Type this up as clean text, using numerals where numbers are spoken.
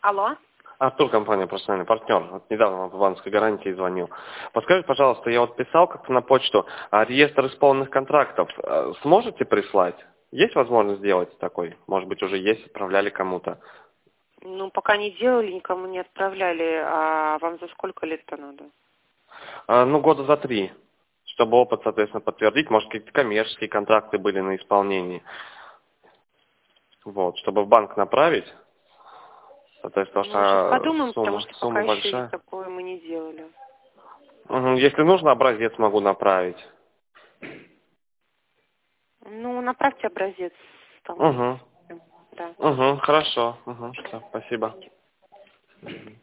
Алло. Артур, компания «Профессиональный партнер». Вот недавно вам по банковской гарантии звонил. Подскажите, пожалуйста, я вот писал как-то на почту, реестр исполненных контрактов сможете прислать? Есть возможность сделать такой? Может быть, уже есть, отправляли кому-то? Ну, пока не делали, никому не отправляли. А вам за сколько лет-то надо? Ну, года за 3. Чтобы опыт, соответственно, подтвердить. Может, какие-то коммерческие контракты были на исполнении. Вот, чтобы в банк направить. Соответственно, Ну, сейчас подумаем, потому сумма, что пока сумма еще большая. такое мы не делали. Мгм. Если нужно, образец могу направить. Ну, направьте образец вполне. Угу. Да. Угу. Хорошо. Угу. Все, спасибо. Мгм.